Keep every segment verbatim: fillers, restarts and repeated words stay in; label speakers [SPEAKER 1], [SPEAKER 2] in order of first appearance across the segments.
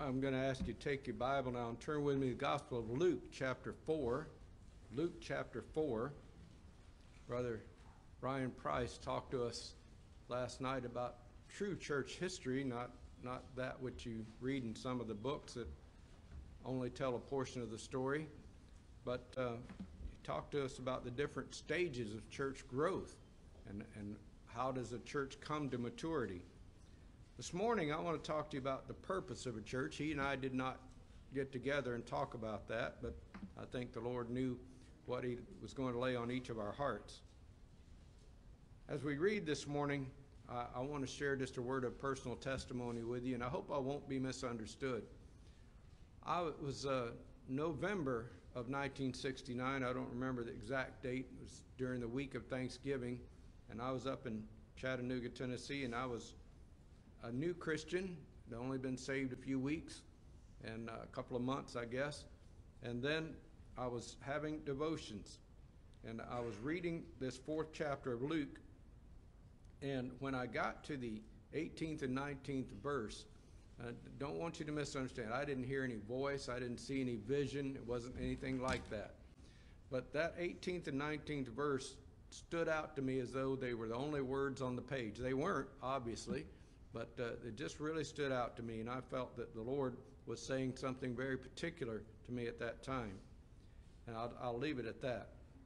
[SPEAKER 1] I'm going to ask you to take your Bible now and turn with me to the Gospel of Luke, chapter four. Luke, chapter four. Brother Ryan Price talked to us last night about true church history, not, not that which you read in some of the books that only tell a portion of the story. But uh, he talked to us about the different stages of church growth and, and how does a church come to maturity. This morning, I want to talk to you about the purpose of a church. He and I did not get together and talk about that, but I think the Lord knew what he was going to lay on each of our hearts. As we read this morning, I, I want to share just a word of personal testimony with you, and I hope I won't be misunderstood. I it was uh, November of nineteen sixty-nine. I don't remember the exact date. It was during the week of Thanksgiving, and I was up in Chattanooga, Tennessee, and I was a new Christian. I'd only been saved a few weeks and a couple of months, I guess. And then I was having devotions, and I was reading this fourth chapter of Luke. And when I got to the eighteenth and nineteenth verse, I don't want you to misunderstand. I didn't hear any voice. I didn't see any vision. It wasn't anything like that. But that eighteenth and nineteenth verse stood out to me as though they were the only words on the page. They weren't, obviously. But uh, it just really stood out to me, and I felt that the Lord was saying something very particular to me at that time. And I'll, I'll leave it at that.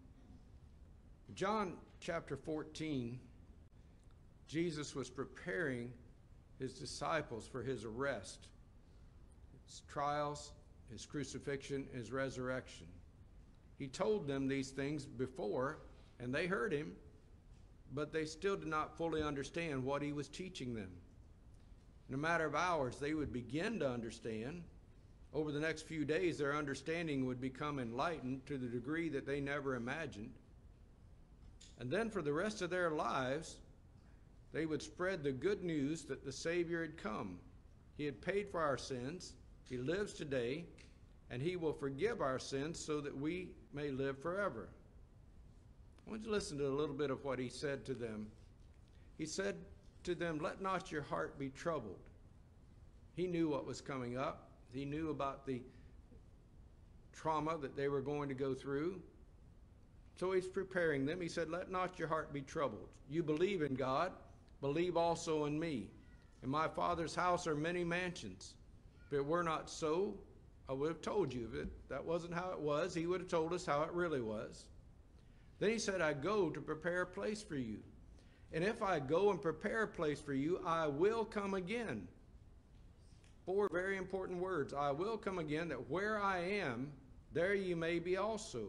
[SPEAKER 1] John chapter fourteen, Jesus was preparing his disciples for his arrest, his trials, his crucifixion, his resurrection. He told them these things before, and they heard him, but they still did not fully understand what he was teaching them. In a matter of hours, they would begin to understand. Over the next few days, their understanding would become enlightened to the degree that they never imagined. And then for the rest of their lives, they would spread the good news that the Savior had come. He had paid for our sins. He lives today, and he will forgive our sins so that we may live forever. I want you to listen to a little bit of what he said to them. He said to them, "Let not your heart be troubled." He knew what was coming up. He knew about the trauma that they were going to go through. So he's preparing them. He said, "Let not your heart be troubled. You believe in God, believe also in me. In my Father's house are many mansions. If it were not so, I would have told you. If it, that wasn't how it was, he would have told us how it really was." Then he said, "I go to prepare a place for you. And if I go and prepare a place for you, I will come again." Four very important words. I will come again, that where I am, there you may be also.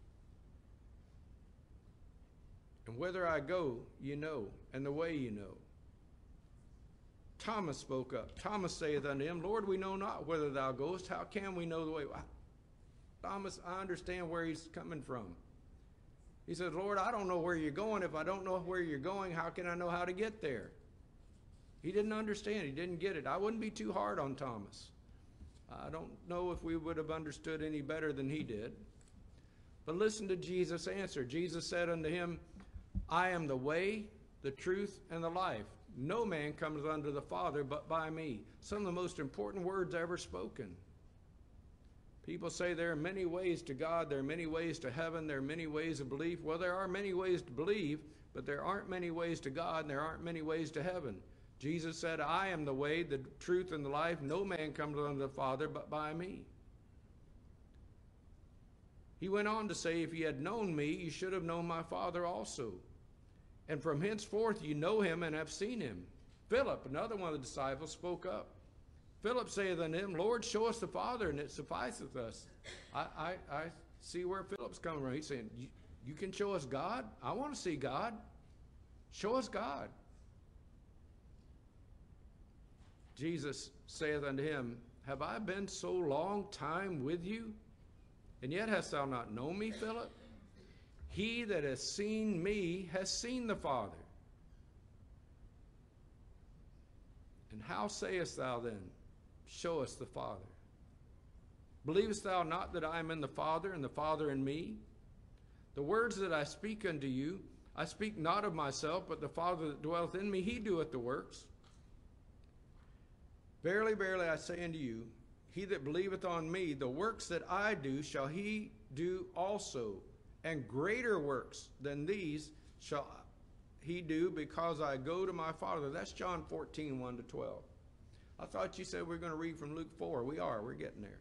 [SPEAKER 1] And whither I go, you know, and the way you know. Thomas spoke up. Thomas saith unto him, "Lord, we know not whither thou goest. How can we know the way?" Thomas, I understand where he's coming from. He said, "Lord, I don't know where you're going. If I don't know where you're going, how can I know how to get there?" He didn't understand. He didn't get it. I wouldn't be too hard on Thomas. I don't know if we would have understood any better than he did. But listen to Jesus' answer. Jesus said unto him, "I am the way, the truth, and the life. No man comes unto the Father but by me." Some of the most important words ever spoken. People say there are many ways to God, there are many ways to heaven, there are many ways of belief. Well, there are many ways to believe, but there aren't many ways to God, and there aren't many ways to heaven. Jesus said, "I am the way, the truth, and the life. No man comes unto the Father but by me." He went on to say, "If ye had known me, you should have known my Father also. And from henceforth you know him and have seen him." Philip, another one of the disciples, spoke up. Philip saith unto him, "Lord, show us the Father, and it sufficeth us." I, I, I see where Philip's coming from. He's saying, you, you can show us God? I want to see God. Show us God. Jesus saith unto him, "Have I been so long time with you, and yet hast thou not known me, Philip? He that has seen me has seen the Father. And how sayest thou then, show us the Father? Believest thou not that I am in the Father, and the Father in me? The words that I speak unto you, I speak not of myself, but the Father that dwelleth in me, he doeth the works. Verily, verily, I say unto you, he that believeth on me, the works that I do shall he do also, and greater works than these shall he do, because I go to my Father. That's John fourteen, one to twelve. I thought you said we we're going to read from Luke four. We are. We're getting there.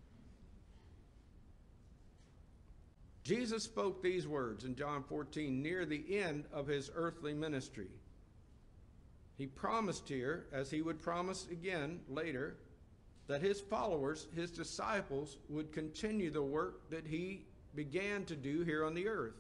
[SPEAKER 1] Jesus spoke these words in John fourteen near the end of his earthly ministry. He promised here, as he would promise again later, that his followers, his disciples, would continue the work that he began to do here on the earth.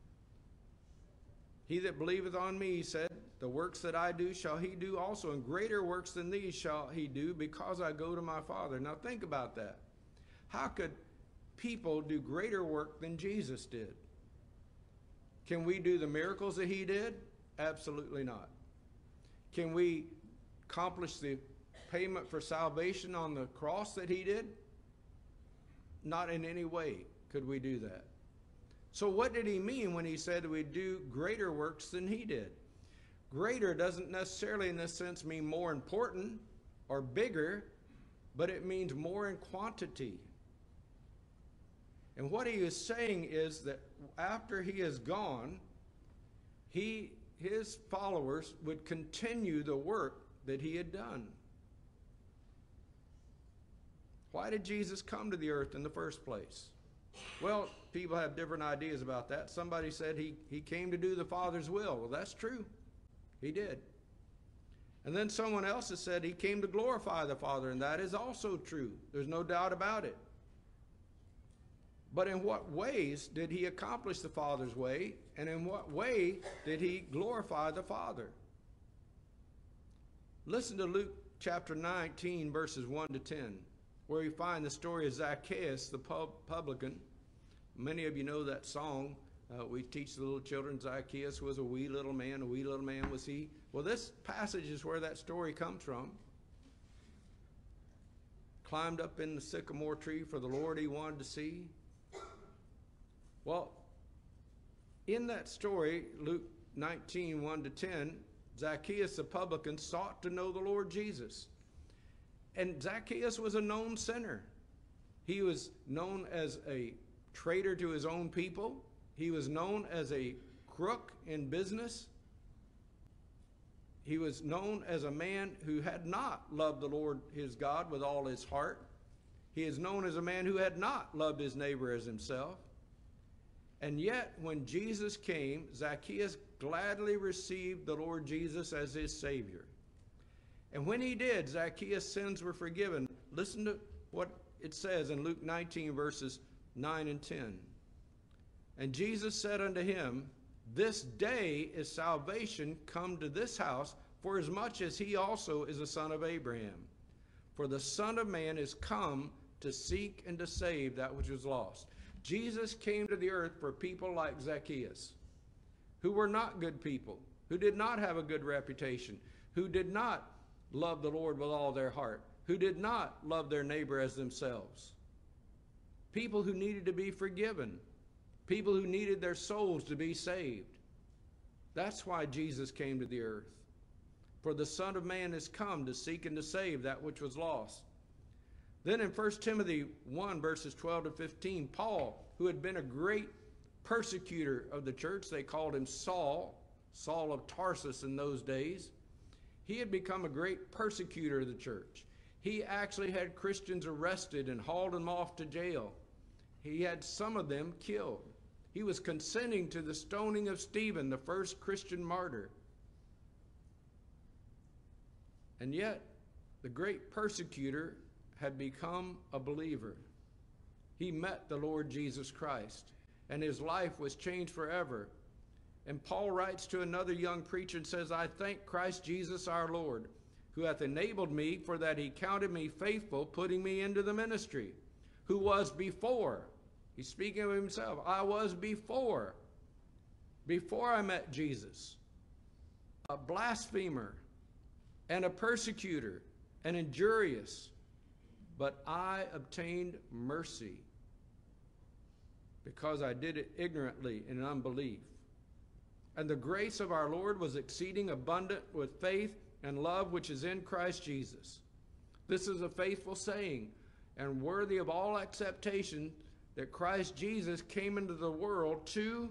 [SPEAKER 1] He that believeth on me, he said, the works that I do shall he do also, and greater works than these shall he do, because I go to my Father. Now think about that. How could people do greater work than Jesus did? Can we do the miracles that he did? Absolutely not. Can we accomplish the payment for salvation on the cross that he did? Not in any way could we do that. So what did he mean when he said we do greater works than he did? Greater doesn't necessarily in this sense mean more important or bigger, but it means more in quantity. And what he is saying is that after he is gone, he, his followers would continue the work that he had done. Why did Jesus come to the earth in the first place? Well, people have different ideas about that. Somebody said he, he came to do the Father's will. Well, that's true. He did. And then someone else has said he came to glorify the Father, and that is also true. There's no doubt about it. But in what ways did he accomplish the Father's way, and in what way did he glorify the Father? Listen to Luke chapter nineteen, verses one to ten, where you find the story of Zacchaeus, the pub publican. Many of you know that song. Uh, we teach the little children, Zacchaeus was a wee little man, a wee little man was he. Well, this passage is where that story comes from. Climbed up in the sycamore tree for the Lord he wanted to see. Well, in that story, Luke nineteen, one to ten, Zacchaeus the publican sought to know the Lord Jesus. And Zacchaeus was a known sinner. He was known as a traitor to his own people. He was known as a crook in business. He was known as a man who had not loved the Lord his God with all his heart. He is known as a man who had not loved his neighbor as himself. And yet, when Jesus came, Zacchaeus gladly received the Lord Jesus as his Savior. And when he did, Zacchaeus' sins were forgiven. Listen to what it says in Luke nineteen, verses nine and ten. And Jesus said unto him, this day is salvation come to this house, for as much as he also is a son of Abraham. For the Son of Man is come to seek and to save that which was lost. Jesus came to the earth for people like Zacchaeus, who were not good people, who did not have a good reputation, who did not love the Lord with all their heart, who did not love their neighbor as themselves. People who needed to be forgiven, people who needed their souls to be saved. That's why Jesus came to the earth. For the Son of Man is come to seek and to save that which was lost. Then in First Timothy one, verses twelve to fifteen, Paul, who had been a great persecutor of the church, they called him Saul, Saul of Tarsus in those days. He had become a great persecutor of the church. He actually had Christians arrested and hauled them off to jail. He had some of them killed. He was consenting to the stoning of Stephen, the first Christian martyr. And yet, the great persecutor had become a believer. He met the Lord Jesus Christ, and his life was changed forever. And Paul writes to another young preacher and says, I thank Christ Jesus our Lord, who hath enabled me, for that he counted me faithful, putting me into the ministry, who was before. He's speaking of himself. I was before, before I met Jesus, a blasphemer and a persecutor and injurious, but I obtained mercy because I did it ignorantly in unbelief. And the grace of our Lord was exceeding abundant with faith and love which is in Christ Jesus. This is a faithful saying and worthy of all acceptation that Christ Jesus came into the world to,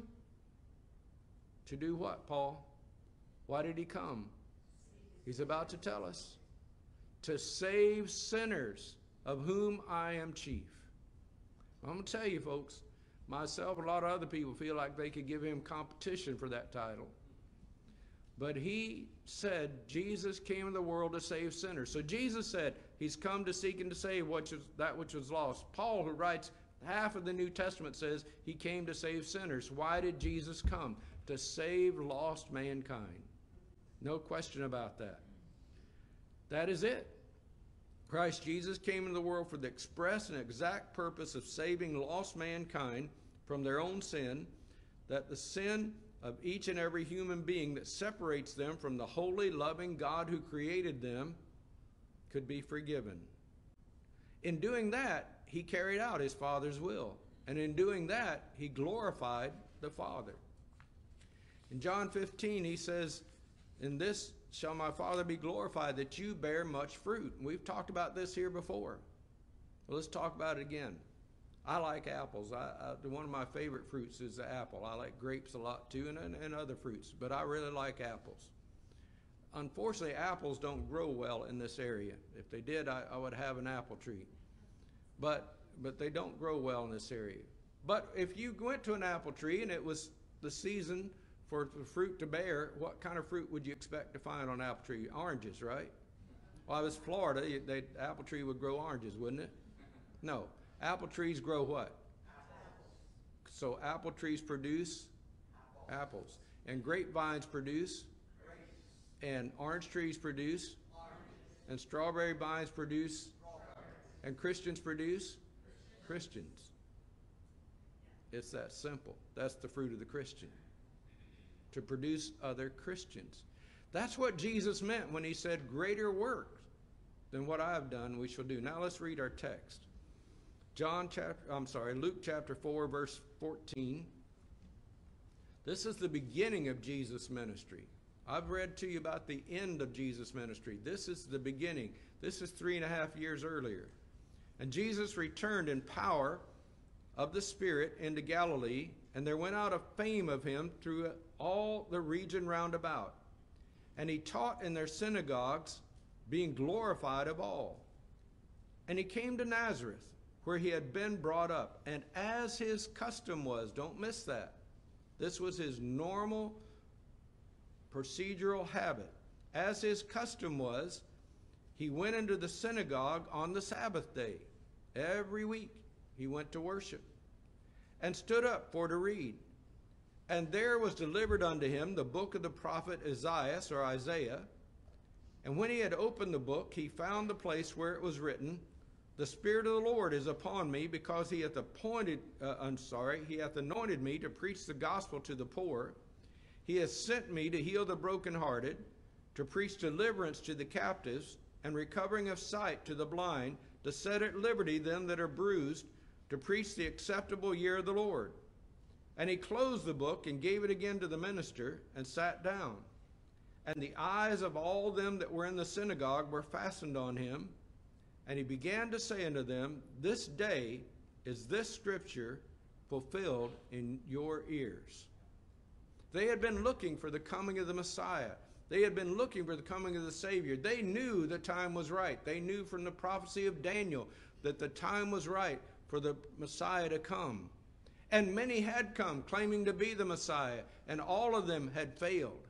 [SPEAKER 1] to do what, Paul? Why did he come? He's about to tell us. To save sinners, of whom I am chief. I'm going to tell you, folks, myself and a lot of other people feel like they could give him competition for that title. But he said Jesus came in the world to save sinners. So Jesus said he's come to seek and to save which is, that which was lost. Paul, who writes half of the New Testament, says he came to save sinners. Why did Jesus come? To save lost mankind. No question about that. That is it. Christ Jesus came into the world for the express and exact purpose of saving lost mankind from their own sin, that the sin of each and every human being that separates them from the holy, loving God who created them could be forgiven. In doing that, he carried out his Father's will. And in doing that, he glorified the Father. In John fifteen, he says, "In this shall my Father be glorified, that you bear much fruit." And we've talked about this here before. Well, let's talk about it again. I like apples. I, I, one of my favorite fruits is the apple. I like grapes a lot too, and, and, and other fruits, but I really like apples. Unfortunately, apples don't grow well in this area. If they did, I, I would have an apple tree. But, but they don't grow well in this area. But if you went to an apple tree and it was the season for the fruit to bear, what kind of fruit would you expect to find on an apple tree? Oranges, right? Well, if it was Florida, the apple tree would grow oranges, wouldn't it? No. Apple trees grow what? Apples. So apple trees produce apples. apples. And grapevines produce grapes. And orange trees produce oranges. And strawberry vines produce and Christians produce Christians. Christians. It's that simple. That's the fruit of the Christian. To produce other Christians. That's what Jesus meant when he said, "Greater works than what I have done we shall do." Now let's read our text. John chapter, I'm sorry, Luke chapter four, verse fourteen. This is the beginning of Jesus' ministry. I've read to you about the end of Jesus' ministry. This is the beginning. This is three and a half years earlier. And Jesus returned in power of the Spirit into Galilee, and there went out a fame of him through all the region round about. And he taught in their synagogues, being glorified of all. And he came to Nazareth, where he had been brought up. And as his custom was, don't miss that, this was his normal procedural habit. As his custom was, he went into the synagogue on the Sabbath day. Every week he went to worship and stood up for to read. And there was delivered unto him the book of the prophet Isaiah, or Isaiah. And when he had opened the book, he found the place where it was written, "The Spirit of the Lord is upon me, because he hath appointed, uh, I'm sorry, he hath anointed me to preach the gospel to the poor. He has sent me to heal the brokenhearted, to preach deliverance to the captives, and recovering of sight to the blind, to set at liberty them that are bruised, to preach the acceptable year of the Lord." And he closed the book and gave it again to the minister, and sat down. And the eyes of all them that were in the synagogue were fastened on him. And he began to say unto them, "This day is this scripture fulfilled in your ears." They had been looking for the coming of the Messiah. They had been looking for the coming of the Savior. They knew the time was right. They knew from the prophecy of Daniel that the time was right for the Messiah to come. And many had come claiming to be the Messiah, and all of them had failed.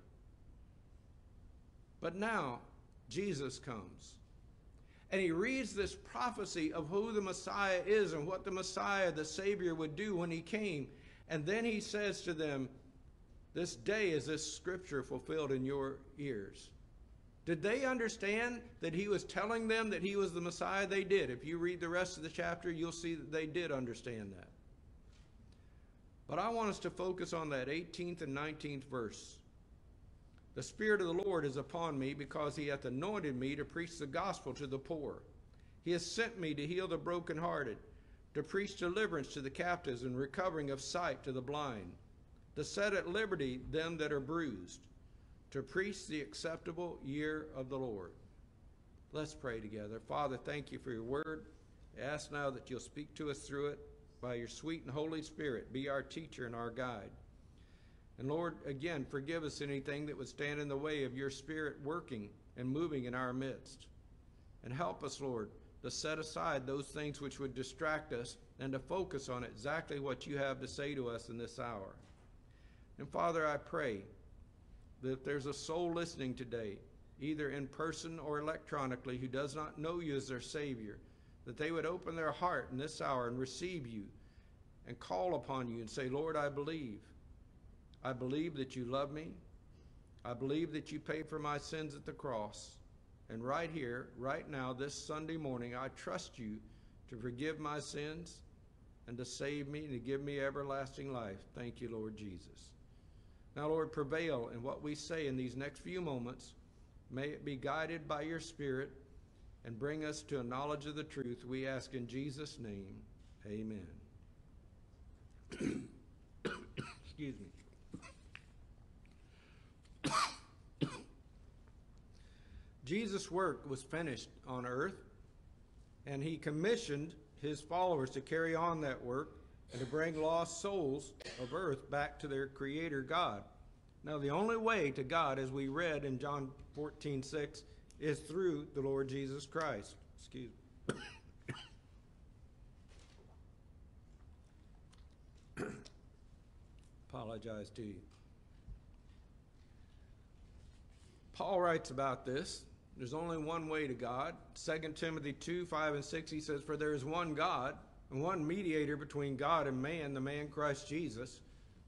[SPEAKER 1] But now Jesus comes. And he reads this prophecy of who the Messiah is and what the Messiah, the Savior, would do when he came. And then he says to them, "This day is this scripture fulfilled in your ears." Did they understand that he was telling them that he was the Messiah? They did. If you read the rest of the chapter, you'll see that they did understand that. But I want us to focus on that eighteenth and nineteenth verse. "The Spirit of the Lord is upon me, because he hath anointed me to preach the gospel to the poor. He has sent me to heal the brokenhearted, to preach deliverance to the captives, and recovering of sight to the blind, to set at liberty them that are bruised, to preach the acceptable year of the Lord." Let's pray together. Father, thank you for your word. I ask now that you'll speak to us through it by your sweet and Holy Spirit. Be our teacher and our guide. And Lord, again, forgive us anything that would stand in the way of your Spirit working and moving in our midst. And help us, Lord, to set aside those things which would distract us and to focus on exactly what you have to say to us in this hour. And Father, I pray that if there's a soul listening today, either in person or electronically, who does not know you as their Savior, that they would open their heart in this hour and receive you and call upon you and say, Lord, I believe. I believe that you love me. I believe that you paid for my sins at the cross. And right here, right now, this Sunday morning, I trust you to forgive my sins and to save me and to give me everlasting life. Thank you, Lord Jesus. Now, Lord, prevail in what we say in these next few moments. May it be guided by your Spirit and bring us to a knowledge of the truth. We ask in Jesus' name, amen. Excuse me. Jesus' work was finished on earth, and he commissioned his followers to carry on that work and to bring lost souls of earth back to their Creator God. Now, the only way to God, as we read in John fourteen six, is through the Lord Jesus Christ. Excuse me. Apologize to you. Paul writes about this. There's only one way to God. Second Timothy two, five, and six, he says, for there is one God, and one mediator between God and man, the man Christ Jesus,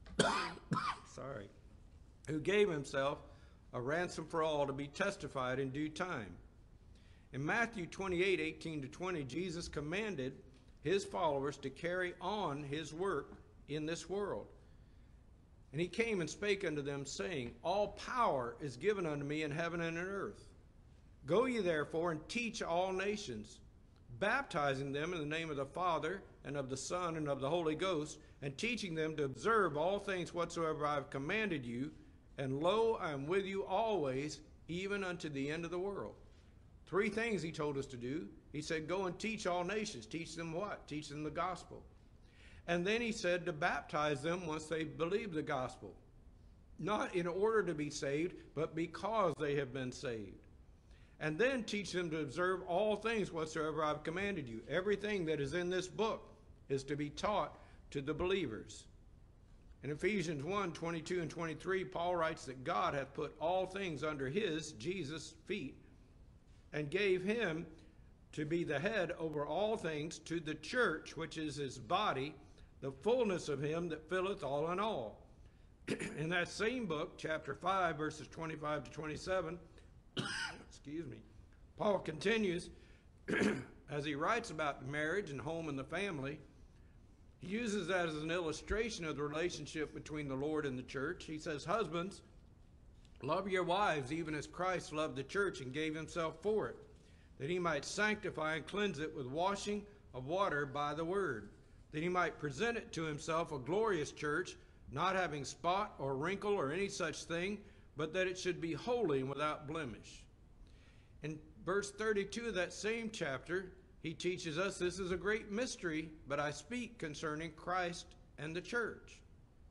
[SPEAKER 1] sorry, who gave himself a ransom for all to be testified in due time. In Matthew twenty-eight, eighteen to twenty, Jesus commanded his followers to carry on his work in this world. And he came and spake unto them, saying, all power is given unto me in heaven and in earth. Go ye therefore and teach all nations, baptizing them in the name of the Father and of the Son and of the Holy Ghost, and teaching them to observe all things whatsoever I have commanded you. And lo, I am with you always, even unto the end of the world. Three things he told us to do. He said, go and teach all nations. Teach them what? Teach them the gospel. And then he said to baptize them once they believe the gospel. Not in order to be saved, but because they have been saved. And then teach them to observe all things whatsoever I've commanded you. Everything that is in this book is to be taught to the believers. In Ephesians one, twenty-two and twenty-three, Paul writes that God hath put all things under his, Jesus' feet, and gave him to be the head over all things to the church, which is his body, the fullness of him that filleth all in all. In that same book, chapter five, verses twenty-five to twenty-seven, excuse me, Paul continues, as he writes about marriage and home and the family, he uses that as an illustration of the relationship between the Lord and the church. He says, husbands, love your wives even as Christ loved the church and gave himself for it, that he might sanctify and cleanse it with washing of water by the word, that he might present it to himself a glorious church, not having spot or wrinkle or any such thing, but that it should be holy and without blemish. In verse thirty-two of that same chapter, he teaches us this is a great mystery, but I speak concerning Christ and the church.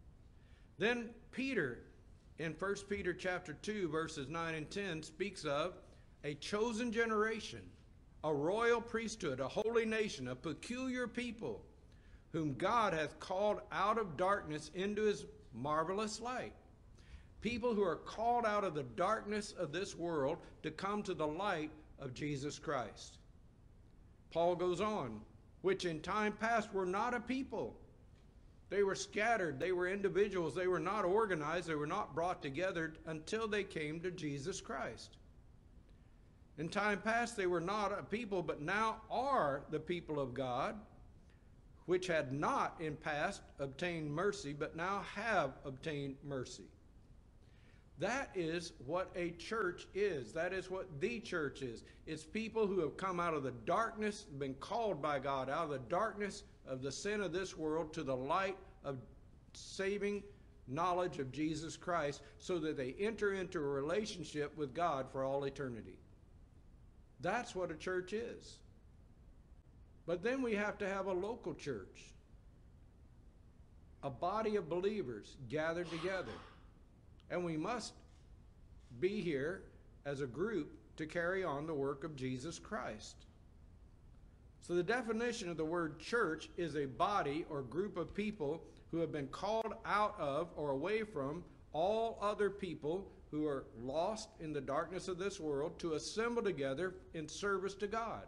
[SPEAKER 1] Then Peter, in First Peter chapter two, verses nine and ten, speaks of a chosen generation, a royal priesthood, a holy nation, a peculiar people, whom God hath called out of darkness into his marvelous light. People who are called out of the darkness of this world to come to the light of Jesus Christ. Paul goes on, which in time past were not a people. They were scattered, they were individuals, they were not organized, they were not brought together until they came to Jesus Christ. In time past they were not a people, but now are the people of God, which had not in past obtained mercy, but now have obtained mercy. That is what a church is. That is what the church is. It's people who have come out of the darkness, been called by God out of the darkness of the sin of this world to the light of saving knowledge of Jesus Christ, so that they enter into a relationship with God for all eternity. That's what a church is. But then we have to have a local church, a body of believers gathered together. And we must be here as a group to carry on the work of Jesus Christ. So the definition of the word church is a body or group of people who have been called out of or away from all other people who are lost in the darkness of this world to assemble together in service to God.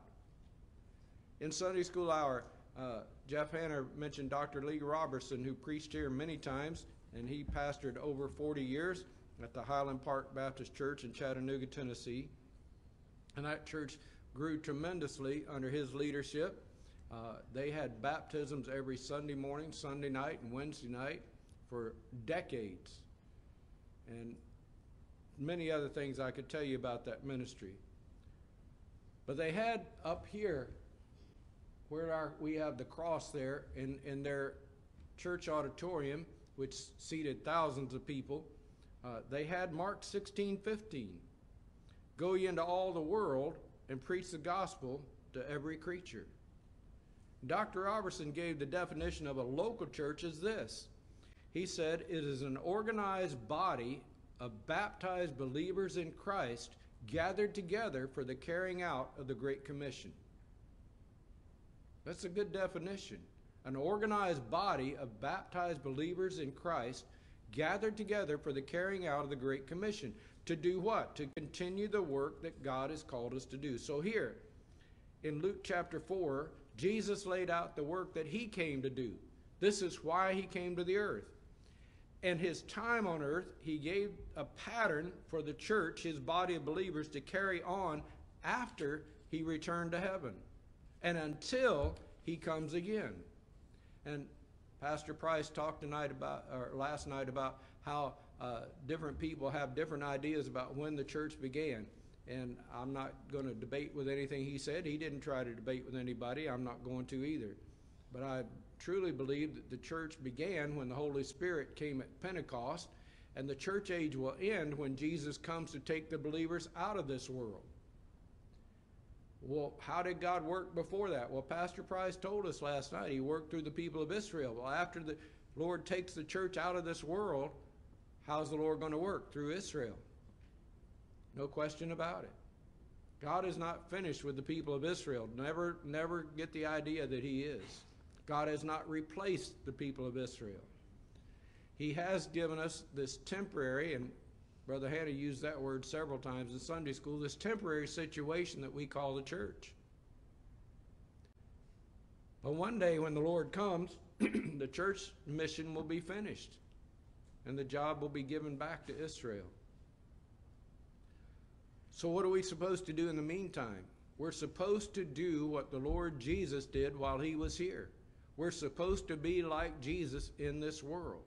[SPEAKER 1] In Sunday school hour, uh, Jeff Hanner mentioned Doctor Lee Robertson, who preached here many times, and he pastored over forty years at the Highland Park Baptist Church in Chattanooga, Tennessee. And that church grew tremendously under his leadership. Uh, they had baptisms every Sunday morning, Sunday night, and Wednesday night for decades. And many other things I could tell you about that ministry. But they had up here, where our, we have the cross there, in, in their church auditorium, which seated thousands of people, uh, they had Mark sixteen fifteen. Go ye into all the world and preach the gospel to every creature. Doctor Robertson gave the definition of a local church as this. He said, it is an organized body of baptized believers in Christ gathered together for the carrying out of the Great Commission. That's a good definition. An organized body of baptized believers in Christ gathered together for the carrying out of the Great Commission. To do what? To continue the work that God has called us to do. So here, in Luke chapter four, Jesus laid out the work that he came to do. This is why he came to the earth. And his time on earth, he gave a pattern for the church, his body of believers, to carry on after he returned to heaven and until he comes again. And Pastor Price talked tonight about, or last night about how uh, different people have different ideas about when the church began. And I'm not going to debate with anything he said. He didn't try to debate with anybody. I'm not going to either. But I truly believe that the church began when the Holy Spirit came at Pentecost, and the church age will end when Jesus comes to take the believers out of this world. Well, how did God work before that? Well, Pastor Price told us last night he worked through the people of Israel. Well, after the Lord takes the church out of this world, how's the Lord going to work? Through Israel. No question about it. God is not finished with the people of Israel. Never, never get the idea that he is. God has not replaced the people of Israel. He has given us this temporary, and Brother Hannah used that word several times in Sunday school, this temporary situation that we call the church. But one day when the Lord comes, the church mission will be finished, and the job will be given back to Israel. So what are we supposed to do in the meantime? We're supposed to do what the Lord Jesus did while he was here. We're supposed to be like Jesus in this world.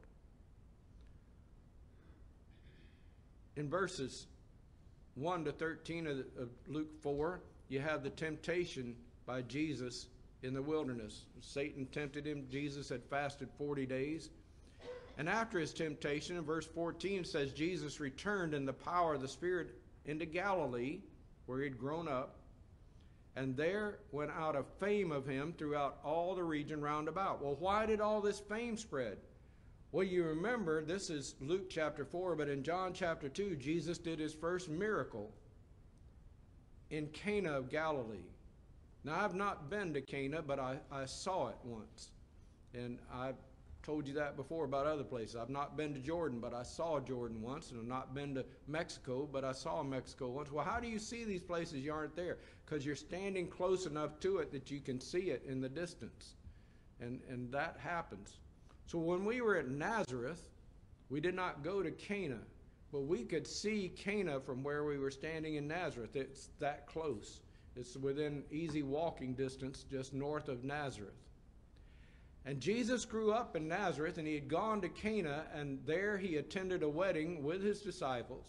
[SPEAKER 1] In verses one to thirteen of, of Luke four, you have the temptation by Jesus in the wilderness. Satan tempted him. Jesus had fasted forty days. And after his temptation, in verse fourteen, it says, Jesus returned in the power of the Spirit into Galilee, where he had grown up, and there went out a fame of him throughout all the region round about. Well, why did all this fame spread? Well, you remember, this is Luke chapter four, but in John chapter two, Jesus did his first miracle in Cana of Galilee. Now, I've not been to Cana, but I, I saw it once. And I've told you that before about other places. I've not been to Jordan, but I saw Jordan once, and I've not been to Mexico, but I saw Mexico once. Well, how do you see these places you aren't there? Because you're standing close enough to it that you can see it in the distance. And, and that happens. So when we were at Nazareth, we did not go to Cana, but we could see Cana from where we were standing in Nazareth. It's that close. It's within easy walking distance just north of Nazareth. And Jesus grew up in Nazareth, and he had gone to Cana, and there he attended a wedding with his disciples.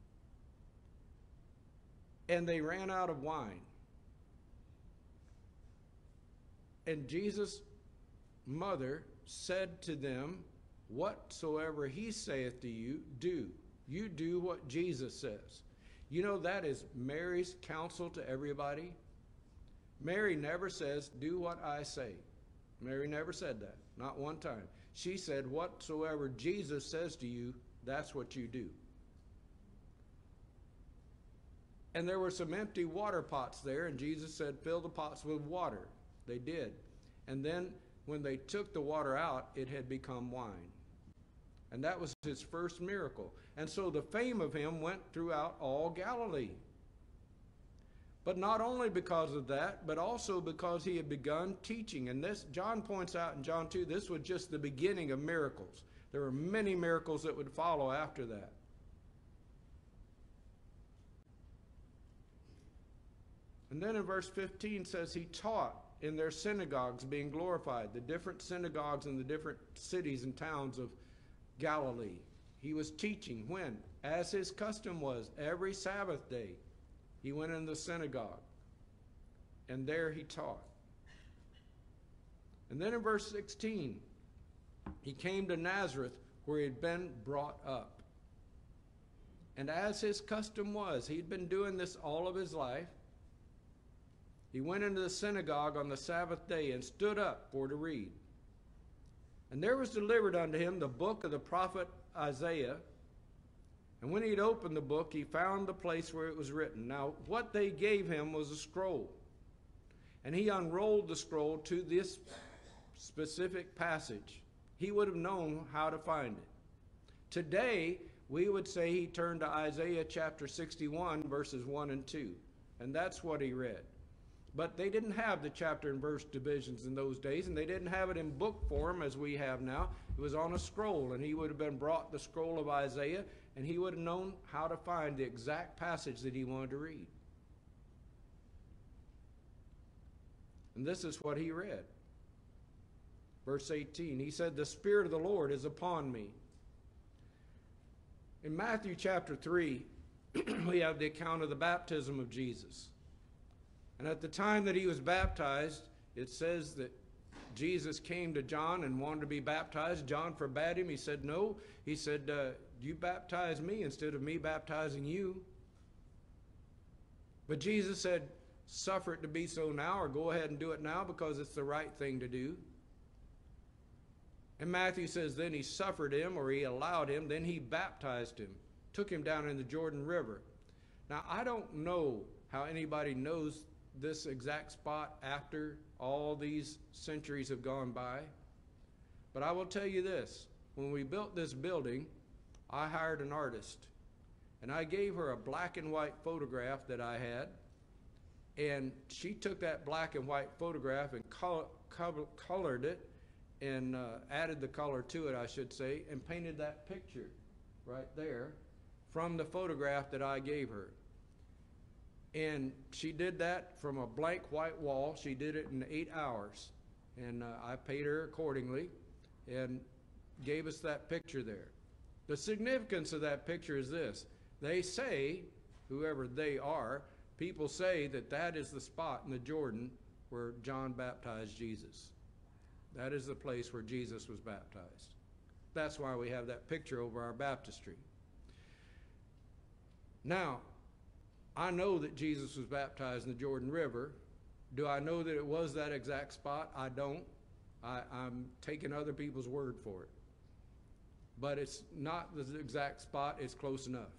[SPEAKER 1] And they ran out of wine. And Jesus' mother said to them, whatsoever he saith to you, do. You do what Jesus says. You know, that is Mary's counsel to everybody. Mary never says, do what I say. Mary never said that, not one time. She said, whatsoever Jesus says to you, that's what you do. And there were some empty water pots there, and Jesus said, fill the pots with water. They did. And then when they took the water out, it had become wine. And that was his first miracle. And so the fame of him went throughout all Galilee. But not only because of that, but also because he had begun teaching. And this, John points out in John two, this was just the beginning of miracles. There were many miracles that would follow after that. And then in verse fifteen says he taught in their synagogues, being glorified, the different synagogues in the different cities and towns of Galilee. He was teaching when? As his custom was, every Sabbath day, he went in the synagogue, and there he taught. And then in verse sixteen, he came to Nazareth, where he had been brought up. And as his custom was, he'd been doing this all of his life. He went into the synagogue on the Sabbath day and stood up for to read. And there was delivered unto him the book of the prophet Isaiah. And when he had opened the book, he found the place where it was written. Now, what they gave him was a scroll. And he unrolled the scroll to this specific passage. He would have known how to find it. Today, we would say he turned to Isaiah chapter sixty-one, verses one and two. And that's what he read. But they didn't have the chapter and verse divisions in those days, and they didn't have it in book form as we have now. It was on a scroll, and he would have been brought the scroll of Isaiah, and he would have known how to find the exact passage that he wanted to read. And this is what he read. Verse eighteen, he said, the Spirit of the Lord is upon me. In Matthew chapter three, we have the account of the baptism of Jesus. And at the time that he was baptized, it says that Jesus came to John and wanted to be baptized. John forbade him. He said, no. He said, uh, you baptize me instead of me baptizing you. But Jesus said, suffer it to be so now, or go ahead and do it now, because it's the right thing to do. And Matthew says, then he suffered him, or he allowed him, then he baptized him, took him down in the Jordan River. Now, I don't know how anybody knows this exact spot after all these centuries have gone by. But I will tell you this. When we built this building, I hired an artist. And I gave her a black and white photograph that I had. And she took that black and white photograph and color, color, colored it and uh, added the color to it, I should say, and painted that picture right there from the photograph that I gave her. And she did that from a blank white wall. She did it in eight hours. And uh, I paid her accordingly and gave us that picture there. The significance of that picture is this. They say, whoever they are, people say that that is the spot in the Jordan where John baptized Jesus. That is the place where Jesus was baptized. That's why we have that picture over our baptistry. Now, I know that Jesus was baptized in the Jordan River. Do I know that it was that exact spot? I don't. I, I'm taking other people's word for it. But it's not the exact spot. It's close enough.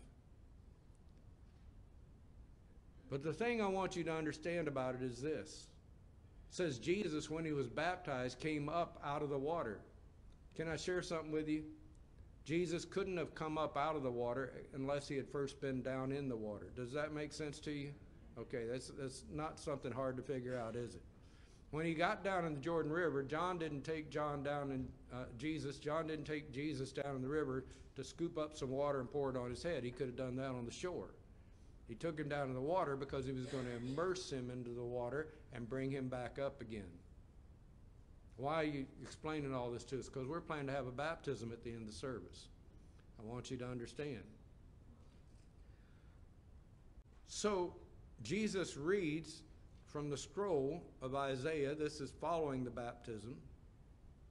[SPEAKER 1] But the thing I want you to understand about it is this. It says Jesus, when he was baptized, came up out of the water. Can I share something with you? Jesus couldn't have come up out of the water unless he had first been down in the water. Does that make sense to you? Okay, that's, that's not something hard to figure out, is it? When he got down in the Jordan River, John didn't take John down in uh, Jesus. John didn't take Jesus down in the river to scoop up some water and pour it on his head. He could have done that on the shore. He took him down in the water because he was going to immerse him into the water and bring him back up again. Why are you explaining all this to us? Because we're planning to have a baptism at the end of the service. I want you to understand. So Jesus reads from the scroll of Isaiah. This is following the baptism.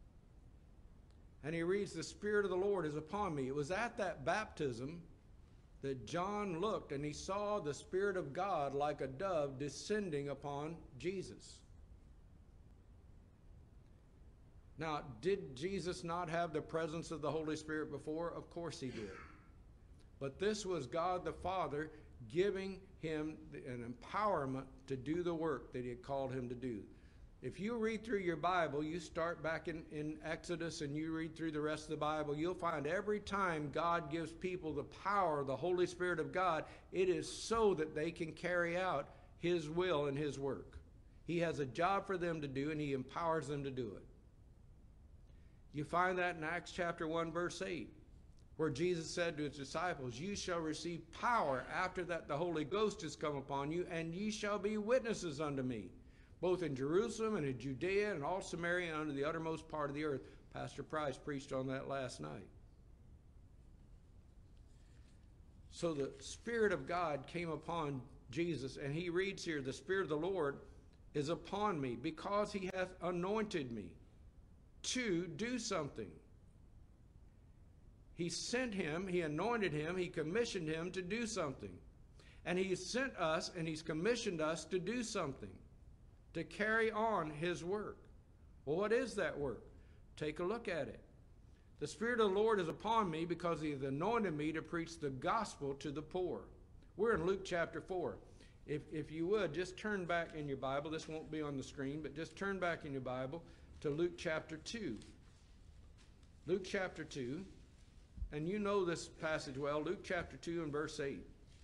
[SPEAKER 1] And he reads, the Spirit of the Lord is upon me. It was at that baptism that John looked and he saw the Spirit of God like a dove descending upon Jesus. Now, did Jesus not have the presence of the Holy Spirit before? Of course he did. But this was God the Father giving him an empowerment to do the work that he had called him to do. If you read through your Bible, you start back in, in Exodus and you read through the rest of the Bible, you'll find every time God gives people the power of the Holy Spirit of God, it is so that they can carry out his will and his work. He has a job for them to do and he empowers them to do it. You find that in Acts chapter one, verse eight, where Jesus said to his disciples, "You shall receive power after that the Holy Ghost has come upon you, and ye shall be witnesses unto me, both in Jerusalem and in Judea and all Samaria and unto the uttermost part of the earth." Pastor Price preached on that last night. So the Spirit of God came upon Jesus, and he reads here, "The Spirit of the Lord is upon me, because he hath anointed me to do something." He sent him, he anointed him, he commissioned him to do something. And he sent us and he's commissioned us to do something, to carry on his work. Well, what is that work? Take a look at it. "The Spirit of the Lord is upon me, because he has anointed me to preach the gospel to the poor." We're in Luke chapter four. If, if you would, just turn back in your Bible. This won't be on the screen, but just turn back in your Bible to Luke chapter two. Luke chapter two. And you know this passage well, Luke chapter two and verse eight.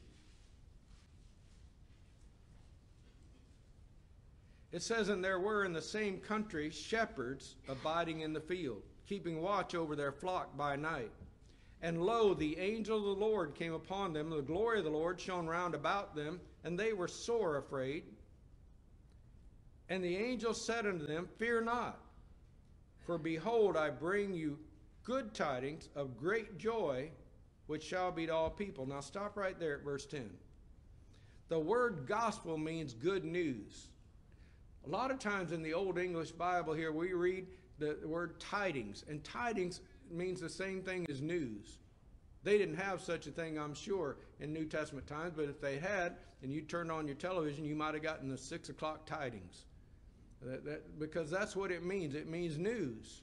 [SPEAKER 1] It says, "And there were in the same country shepherds abiding in the field, keeping watch over their flock by night. And lo, the angel of the Lord came upon them, and the glory of the Lord shone round about them, and they were sore afraid. And the angel said unto them, Fear not, for behold, I bring you good tidings of great joy, which shall be to all people." Now stop right there at verse ten. The word gospel means good news. A lot of times in the Old English Bible here, we read the word tidings, and tidings means the same thing as news. They didn't have such a thing, I'm sure, in New Testament times, but if they had, and you turned on your television, you might have gotten the six o'clock tidings. That, that, because that's what it means. It means news.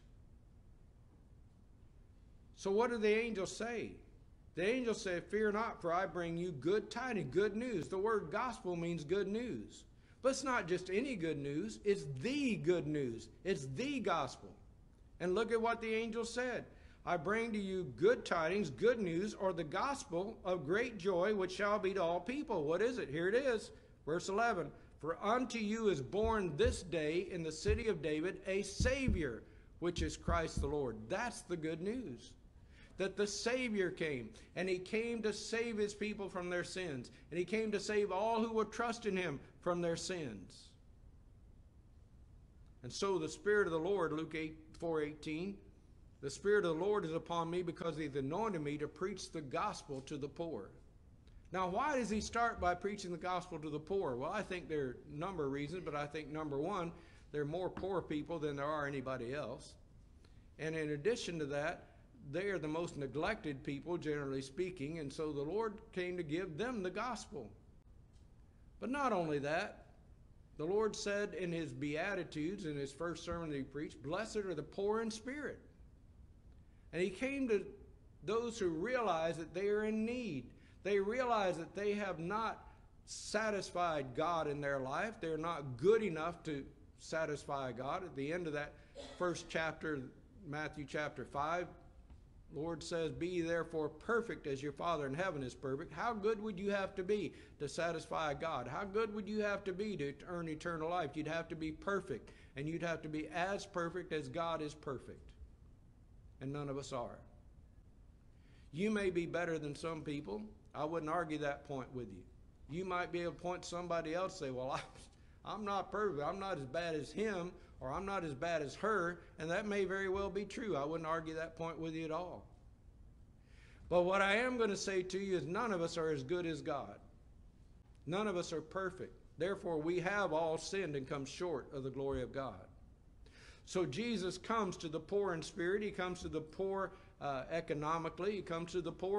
[SPEAKER 1] So what do the angels say? The angels say, "Fear not, for I bring you good tidings," good news. The word gospel means good news. But it's not just any good news. It's the good news. It's the gospel. And look at what the angel said. "I bring to you good tidings," good news, or the gospel of great joy, which shall be to all people. What is it? Here it is. Verse eleven. "For unto you is born this day in the city of David a Savior, which is Christ the Lord." That's the good news. That the Savior came, and he came to save his people from their sins, and he came to save all who would trust in him from their sins. And so the Spirit of the Lord, Luke four eighteen, "The Spirit of the Lord is upon me, because he hath anointed me to preach the gospel to the poor." Now, why does he start by preaching the gospel to the poor? Well, I think there are a number of reasons, but I think number one, there are more poor people than there are anybody else. And in addition to that, they are the most neglected people, generally speaking, and so the Lord came to give them the gospel. But not only that, the Lord said in his Beatitudes, in his first sermon that he preached, "Blessed are the poor in spirit." And he came to those who realize that they are in need. They realize that they have not satisfied God in their life. They're not good enough to satisfy God. At the end of that first chapter, Matthew chapter five, Lord says, "Be ye therefore perfect as your Father in heaven is perfect." How good would you have to be to satisfy God? How good would you have to be to earn eternal life? You'd have to be perfect, and you'd have to be as perfect as God is perfect. And none of us are. You may be better than some people. I wouldn't argue that point with you. You might be able to point to somebody else and say, "Well, I'm not perfect. I'm not as bad as him, or I'm not as bad as her," and that may very well be true. I wouldn't argue that point with you at all. But what I am going to say to you is none of us are as good as God. None of us are perfect. Therefore, we have all sinned and come short of the glory of God. So Jesus comes to the poor in spirit. He comes to the poor uh, economically. He comes to the poor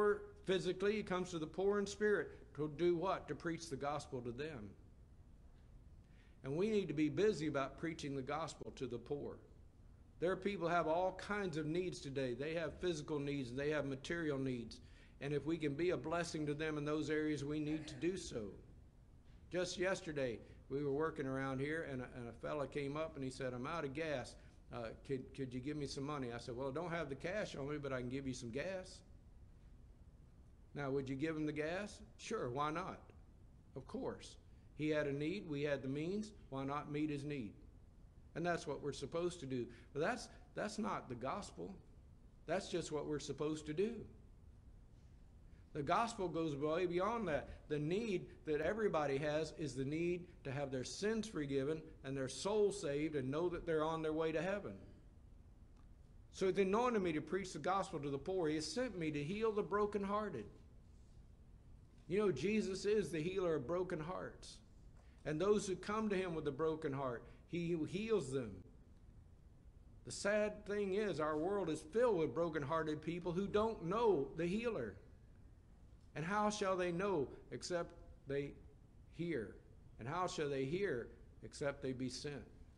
[SPEAKER 1] physically. He comes to the poor in spirit to do what? To preach the gospel to them. And we need to be busy about preaching the gospel to the poor. There are people who have all kinds of needs today. They have physical needs and they have material needs. And if we can be a blessing to them in those areas, we need to do so. Just yesterday, we were working around here, and a, and a fella came up and he said, I'm out of gas. Uh, could, could you give me some money? I said, well, I don't have the cash on me, but I can give you some gas. Now, would you give him the gas? Sure, why not? Of course. He had a need, we had the means, why not meet his need? And that's what we're supposed to do. But that's, that's not the gospel. That's just what we're supposed to do. The gospel goes way beyond that. The need that everybody has is the need to have their sins forgiven and their soul saved and know that they're on their way to heaven. So He anointed me to preach the gospel to the poor. He has sent me to heal the brokenhearted. You know, Jesus is the healer of broken hearts. And those who come to Him with a broken heart, He heals them. The sad thing is, our world is filled with brokenhearted people who don't know the healer. And how shall they know except they hear? And how shall they hear except they be sent?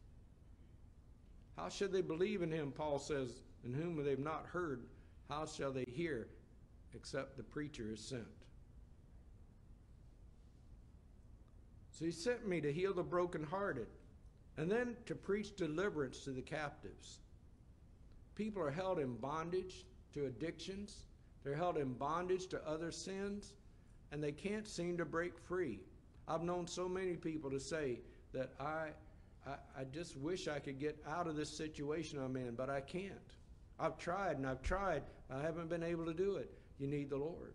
[SPEAKER 1] How should they believe in Him, Paul says, in whom they've not heard? How shall they hear except the preacher is sent? So He sent me to heal the brokenhearted and then to preach deliverance to the captives. People are held in bondage to addictions. They're held in bondage to other sins, and they can't seem to break free. I've known so many people to say that I, I, I just wish I could get out of this situation I'm in, but I can't. I've tried and I've tried. I haven't been able to do it. You need the Lord.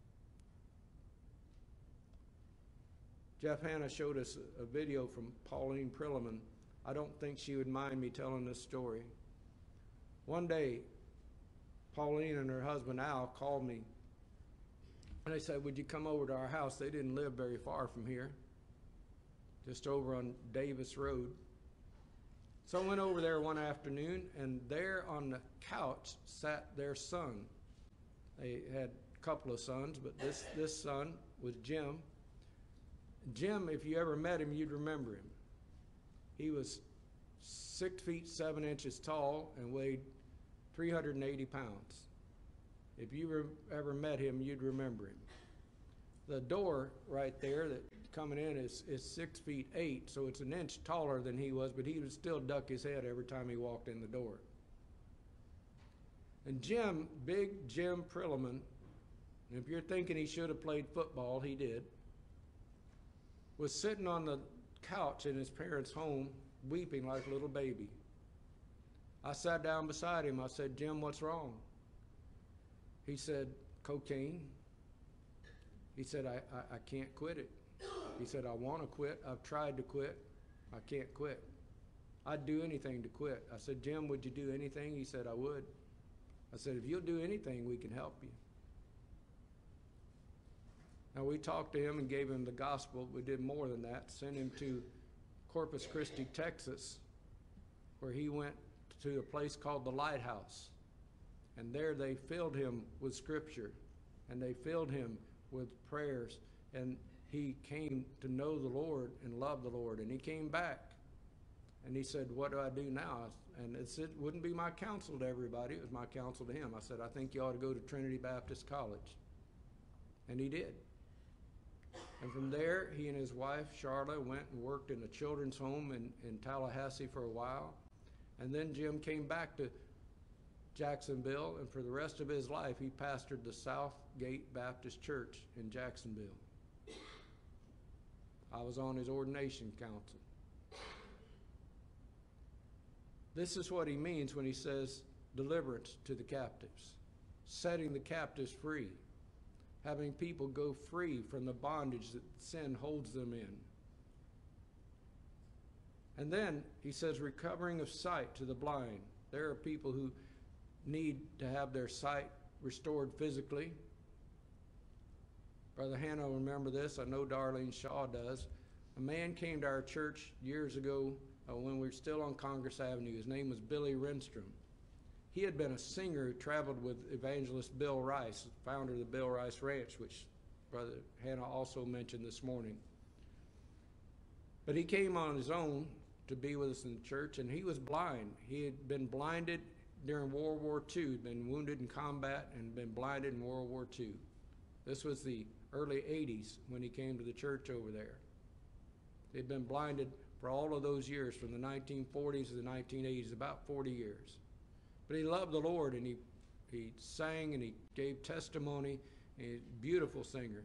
[SPEAKER 1] Jeff Hanna showed us a video from Pauline Prilliman. I don't think she would mind me telling this story. One day, Pauline and her husband Al called me, and they said, would you come over to our house? They didn't live very far from here, just over on Davis Road. So I went over there one afternoon, and there on the couch sat their son. They had a couple of sons, but this, this son was Jim. Jim, if you ever met him, you'd remember him. He was six feet seven inches tall and weighed three hundred eighty pounds. If you re ever met him, you'd remember him. The door right there that coming in is, is six feet eight, so it's an inch taller than he was, but he would still duck his head every time he walked in the door. And Jim, big Jim Prilliman, if you're thinking he should have played football, he did, was sitting on the couch in his parents' home weeping like a little baby. I sat down beside him. I said, Jim, what's wrong? He said, cocaine. He said, I, I, I can't quit it. He said, I want to quit. I've tried to quit. I can't quit. I'd do anything to quit. I said, Jim, would you do anything? He said, I would. I said, if you'll do anything, we can help you. Now, we talked to him and gave him the gospel. We did more than that. Sent him to Corpus Christi, Texas, where he went to a place called the Lighthouse. And there they filled him with scripture, and they filled him with prayers, and he came to know the Lord and love the Lord. And he came back, and he said, what do I do now? And it's, it wouldn't be my counsel to everybody. It was my counsel to him. I said, I think you ought to go to Trinity Baptist College. And he did. And from there, he and his wife, Charla, went and worked in a children's home in, in Tallahassee for a while. And then Jim came back to Jacksonville, and for the rest of his life, he pastored the Southgate Baptist Church in Jacksonville. I was on his ordination council. This is what he means when he says deliverance to the captives, setting the captives free, having people go free from the bondage that sin holds them in. And then he says recovering of sight to the blind. There are people who need to have their sight restored physically. Brother Hannah will remember this. I know Darlene Shaw does. A man came to our church years ago uh, when we were still on Congress Avenue. His name was Billy Renstrom. he had been a singer who traveled with evangelist Bill Rice, founder of the Bill Rice Ranch, which Brother Hannah also mentioned this morning. But he came on his own to be with us in the church, and he was blind. He had been blinded during World War Two, been wounded in combat and been blinded in World War Two. This was the early eighties when he came to the church over there. He'd been blinded for all of those years, from the nineteen forties to the nineteen eighties, about forty years. But he loved the Lord, and he, he sang and he gave testimony, and he's a beautiful singer.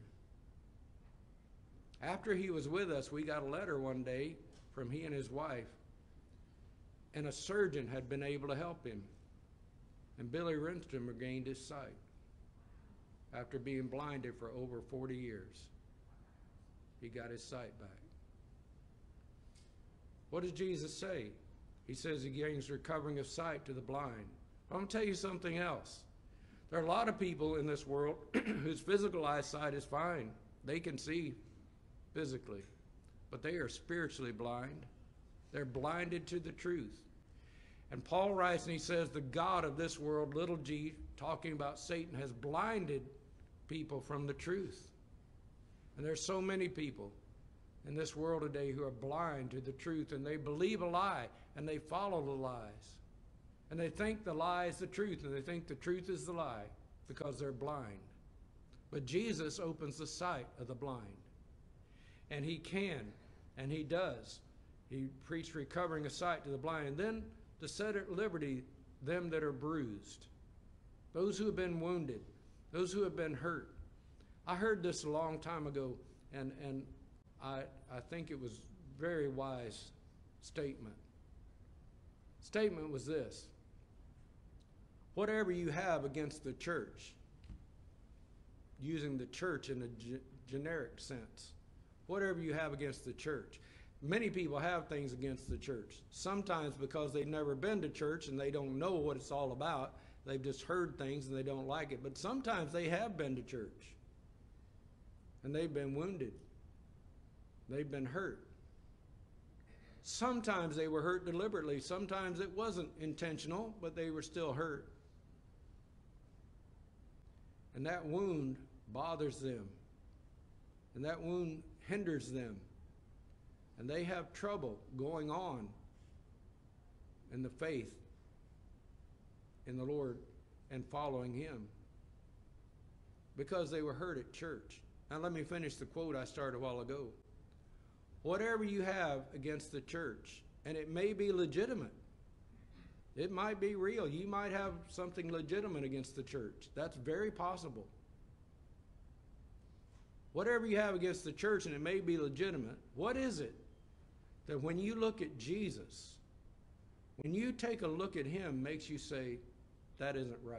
[SPEAKER 1] After he was with us, we got a letter one day from he and his wife, and a surgeon had been able to help him. And Billy Renstrom regained his sight after being blinded for over forty years. He got his sight back. What does Jesus say? He says he gains recovering of sight to the blind. I'm going to tell you something else. There are a lot of people in this world whose physical eyesight is fine. They can see physically, but they are spiritually blind. They're blinded to the truth. And Paul writes and he says, the God of this world, little g, talking about Satan, has blinded people from the truth. And there's so many people in this world today who are blind to the truth, and they believe a lie, and they follow the lies. And they think the lie is the truth, and they think the truth is the lie because they're blind. But Jesus opens the sight of the blind. And he can, and he does. He preached recovering of sight to the blind, and then to set at liberty them that are bruised, those who have been wounded, those who have been hurt. I heard this a long time ago, and, and I, I think it was a very wise statement. Statement was this: whatever you have against the church, using the church in a ge- generic sense, whatever you have against the church. Many people have things against the church, sometimes because they've never been to church and they don't know what it's all about. They've just heard things and they don't like it. But sometimes they have been to church and they've been wounded. They've been hurt. Sometimes they were hurt deliberately. Sometimes it wasn't intentional, but they were still hurt. And that wound bothers them. And that wound hinders them. And they have trouble going on in the faith in the Lord and following him because they were hurt at church. Now let me finish the quote I started a while ago. Whatever you have against the church, and it may be legitimate, it might be real. You might have something legitimate against the church. That's very possible. Whatever you have against the church, and it may be legitimate, what is it that when you look at Jesus, when you take a look at him, makes you say, that isn't right?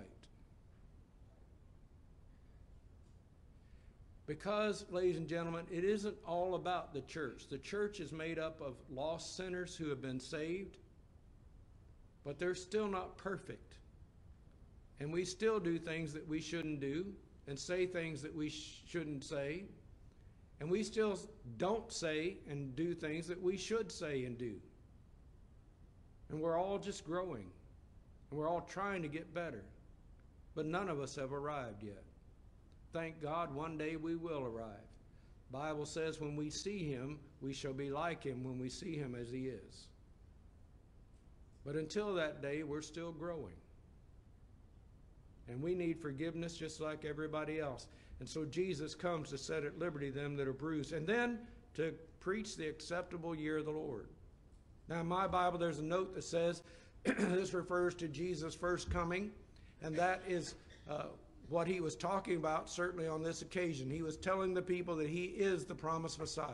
[SPEAKER 1] Because, ladies and gentlemen, it isn't all about the church. The church is made up of lost sinners who have been saved, but they're still not perfect. And we still do things that we shouldn't do and say things that we sh- shouldn't say. And we still don't say and do things that we should say and do. And we're all just growing. And we're all trying to get better. But none of us have arrived yet. Thank God one day we will arrive. The Bible says when we see him, we shall be like him when we see him as he is. But until that day, we're still growing. And we need forgiveness just like everybody else. And so Jesus comes to set at liberty them that are bruised, and then to preach the acceptable year of the Lord. Now in my Bible there's a note that says this refers to Jesus' first coming, and that is uh, what he was talking about certainly on this occasion. He was telling the people that he is the promised Messiah.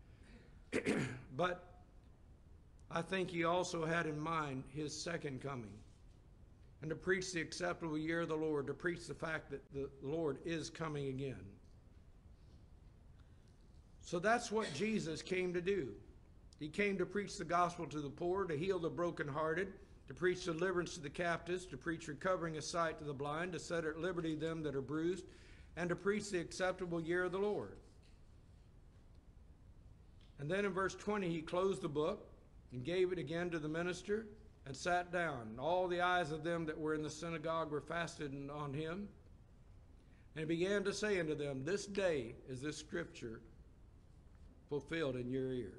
[SPEAKER 1] But I think he also had in mind his second coming. And to preach the acceptable year of the Lord, to preach the fact that the Lord is coming again. So that's what Jesus came to do. He came to preach the gospel to the poor, to heal the brokenhearted, to preach deliverance to the captives, to preach recovering of sight to the blind, to set at liberty them that are bruised, and to preach the acceptable year of the Lord. And then in verse twenty, he closed the book and gave it again to the minister, and sat down. And all the eyes of them that were in the synagogue were fastened on him. And he began to say unto them, This day is this scripture fulfilled in your ears.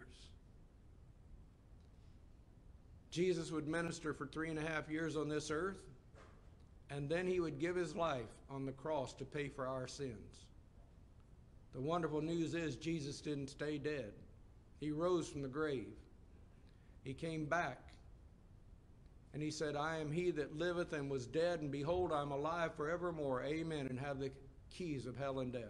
[SPEAKER 1] Jesus would minister for three and a half years on this earth, and then he would give his life on the cross to pay for our sins. The wonderful news is Jesus didn't stay dead. He rose from the grave. He came back, and he said, I am he that liveth and was dead, and behold, I am alive forevermore. Amen, and have the keys of hell and death.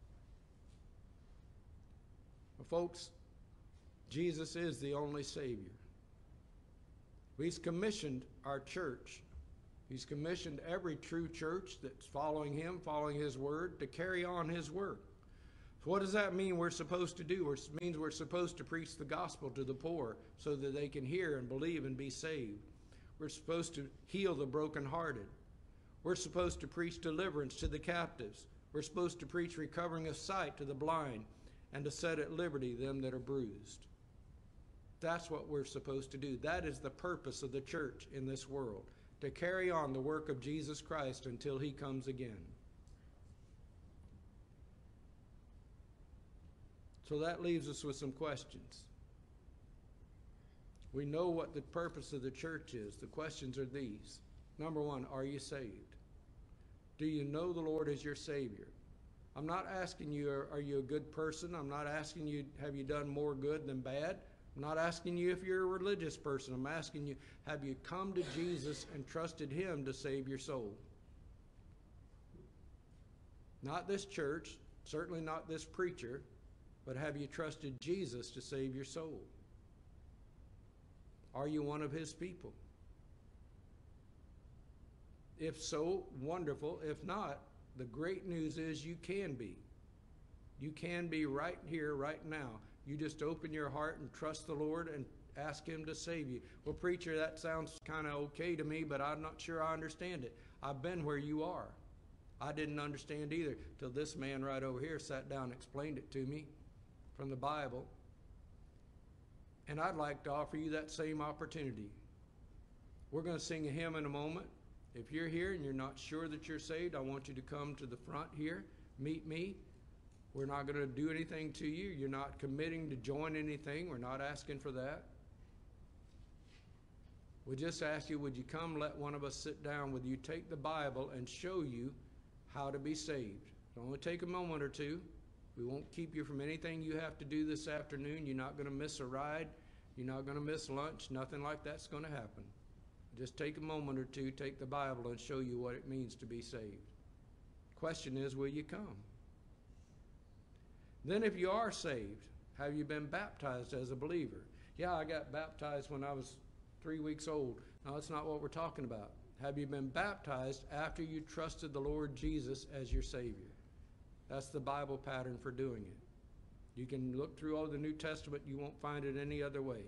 [SPEAKER 1] Well, folks, Jesus is the only Savior. He's commissioned our church. He's commissioned every true church that's following him, following his word, to carry on his work. So what does that mean we're supposed to do? It means we're supposed to preach the gospel to the poor so that they can hear and believe and be saved. We're supposed to heal the brokenhearted. We're supposed to preach deliverance to the captives. We're supposed to preach recovering of sight to the blind and to set at liberty them that are bruised. That's what we're supposed to do. That is the purpose of the church in this world, to carry on the work of Jesus Christ until he comes again. So that leaves us with some questions. We know what the purpose of the church is. The questions are these. Number one, are you saved? Do you know the Lord as your Savior? I'm not asking you, are, are you a good person? I'm not asking you, have you done more good than bad? I'm not asking you if you're a religious person. I'm asking you, have you come to Jesus and trusted him to save your soul? Not this church, certainly not this preacher, but have you trusted Jesus to save your soul? Are you one of his people? If so, wonderful. If not, the great news is you can be. You can be right here, right now. You just open your heart and trust the Lord and ask him to save you. Well, preacher, that sounds kind of okay to me, but I'm not sure I understand it. I've been where you are. I didn't understand either till this man right over here sat down and explained it to me from the Bible. And I'd like to offer you that same opportunity. We're going to sing a hymn in a moment. If you're here and you're not sure that you're saved, I want you to come to the front here, meet me. We're not going to do anything to you. You're not committing to join anything. We're not asking for that. We just ask you, would you come let one of us sit down with you, take the Bible, and show you how to be saved. It'll only take a moment or two. We won't keep you from anything you have to do this afternoon. You're not going to miss a ride. You're not going to miss lunch. Nothing like that's going to happen. Just take a moment or two, take the Bible, and show you what it means to be saved. Question is, will you come? Then if you are saved, have you been baptized as a believer? Yeah, I got baptized when I was three weeks old. No, that's not what we're talking about. Have you been baptized after you trusted the Lord Jesus as your Savior? That's the Bible pattern for doing it. You can look through all the New Testament. You won't find it any other way.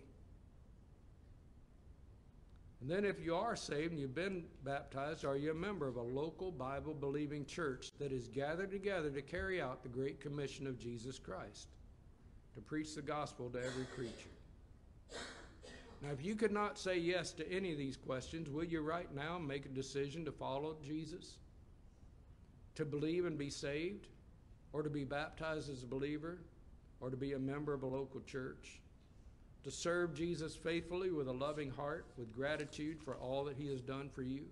[SPEAKER 1] And then if you are saved and you've been baptized, are you a member of a local Bible-believing church that is gathered together to carry out the great commission of Jesus Christ, to preach the gospel to every creature? Now, if you could not say yes to any of these questions, will you right now make a decision to follow Jesus, to believe and be saved, or to be baptized as a believer, or to be a member of a local church, to serve Jesus faithfully with a loving heart, with gratitude for all that he has done for you?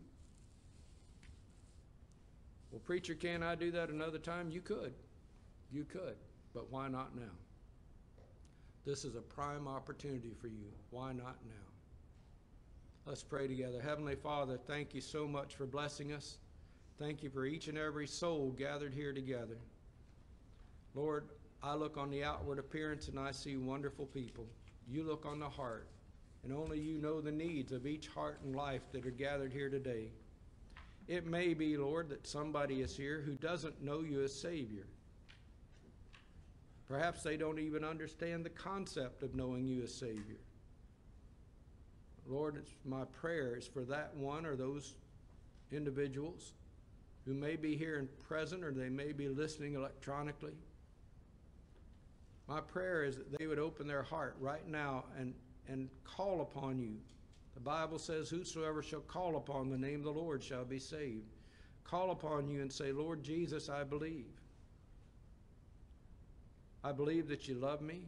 [SPEAKER 1] Well, preacher, can I do that another time? You could. You could. But why not now? This is a prime opportunity for you. Why not now? Let's pray together. Heavenly Father, thank you so much for blessing us. Thank you for each and every soul gathered here together. Lord, I look on the outward appearance and I see wonderful people. You look on the heart, and only you know the needs of each heart and life that are gathered here today. It may be, Lord, that somebody is here who doesn't know you as Savior. Perhaps they don't even understand the concept of knowing you as Savior. Lord, it's my prayer is for that one or those individuals who may be here in present or they may be listening electronically. My prayer is that they would open their heart right now and, and call upon you The Bible says, whosoever shall call upon the name of the Lord shall be saved. Call upon you and say, Lord Jesus, I believe. I believe that you love me.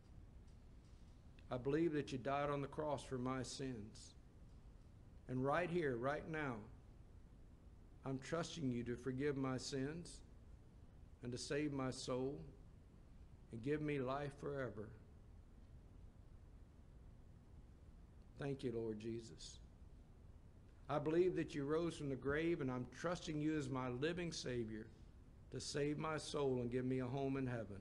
[SPEAKER 1] I believe that you died on the cross for my sins. And right here, right now, I'm trusting you to forgive my sins and to save my soul and give me life forever. Thank you, Lord Jesus. I believe that you rose from the grave, and I'm trusting you as my living Savior to save my soul and give me a home in heaven.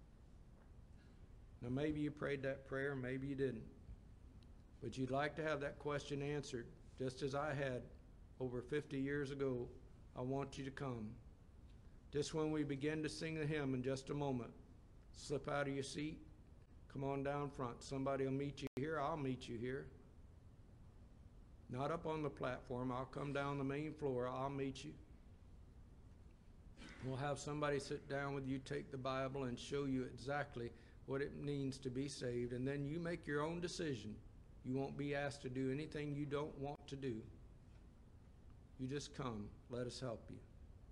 [SPEAKER 1] Now, maybe you prayed that prayer, maybe you didn't. But you'd like to have that question answered, just as I had over fifty years ago. I want you to come. Just when we begin to sing the hymn in just a moment, slip out of your seat, come on down front. Somebody will meet you here. I'll meet you here. Not up on the platform. I'll come down the main floor. I'll meet you. We'll have somebody sit down with you, take the Bible, and show you exactly what it means to be saved. And then you make your own decision. You won't be asked to do anything you don't want to do. You just come. Let us help you.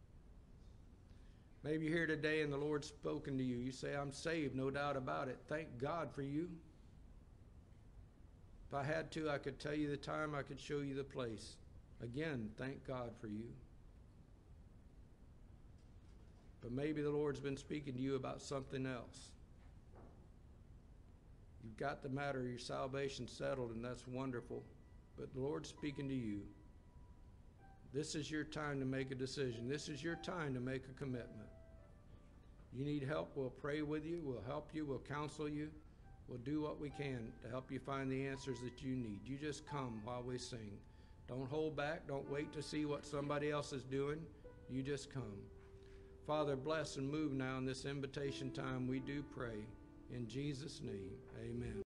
[SPEAKER 1] Maybe you're here today and the Lord's spoken to you. You say, I'm saved, no doubt about it. Thank God for you. If I had to, I could tell you the time, I could show you the place. Again, thank God for you. But maybe the Lord's been speaking to you about something else. You've got the matter of your salvation settled, and that's wonderful. But the Lord's speaking to you. This is your time to make a decision. This is your time to make a commitment. You need help, we'll pray with you, we'll help you, we'll counsel you. We'll do what we can to help you find the answers that you need. You just come while we sing. Don't hold back. Don't wait to see what somebody else is doing. You just come. Father, bless and move now in this invitation time. We do pray. In Jesus' name, amen.